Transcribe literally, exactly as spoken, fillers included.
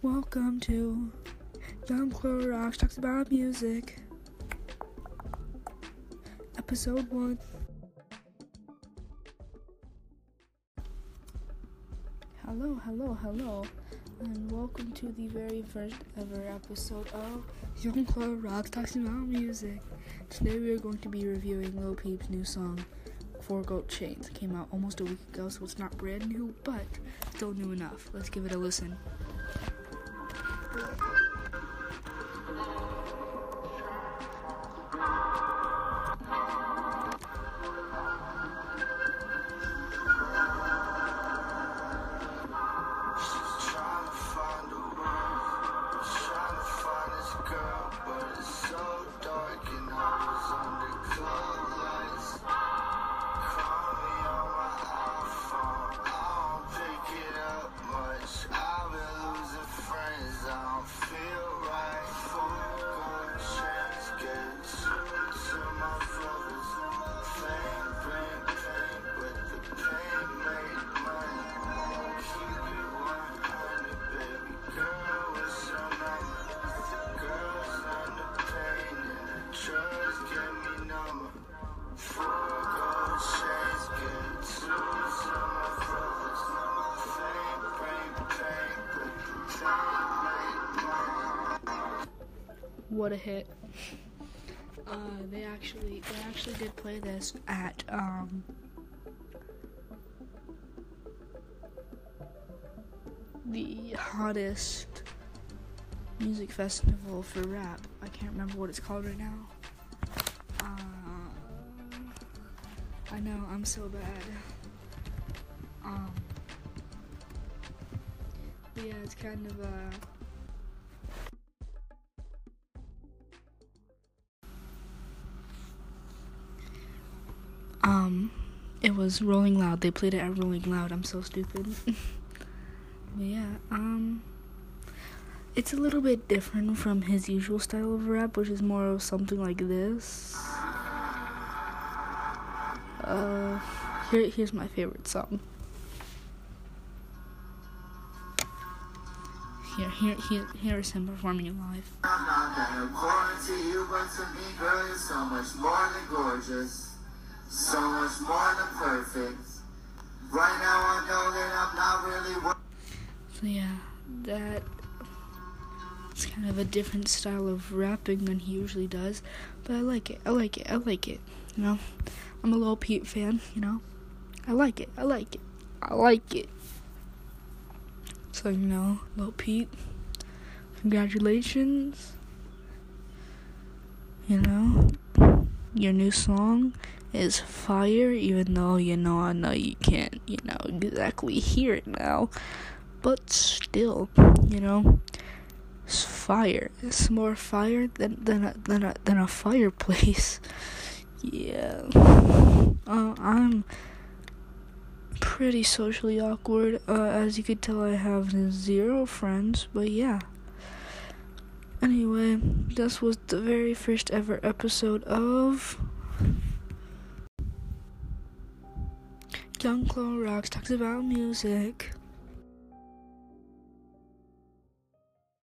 Welcome to Young Crow Rocks Talks About Music, Episode one. Hello, hello, hello, and welcome to the very first ever episode of Young Crow Rocks Talks About Music. Today we are going to be reviewing Lil Peep's new song, Four Gold Chains. It came out almost a week ago, so it's not brand new, but still new enough. Let's give it a listen. What a hit. Uh, they actually, they actually did play this at, um, the hottest music festival for rap. I can't remember what it's called right now. Uh, I know, I'm so bad. Um, but yeah, it's kind of, uh, Um, it was Rolling Loud. They played it at Rolling Loud. I'm so stupid. But yeah, um, it's a little bit different from his usual style of rap, which is more of something like this. Uh, here, here's my favorite song. Here, here, here, here is him performing it live. I'm not that important to you, but to me, girl, you're so much more than gorgeous. So much more than perfect. Right now I know that I'm not really worth. So yeah, that it's kind of a different style of rapping than he usually does. But I like it, I like it, I like it. You know? I'm a Lil Peep fan, you know? I like it, I like it, I like it. So, you know, Lil Peep, congratulations. You know? Your new song is fire, even though, you know, I know you can't, you know, exactly hear it now, but still, you know, it's fire. It's more fire than than a, than a, than a fireplace. Yeah. Uh, I'm pretty socially awkward. Uh, as you could tell, I have zero friends, but yeah. Anyway, this was the very first ever episode of Young Crow Rocks Talks About Music.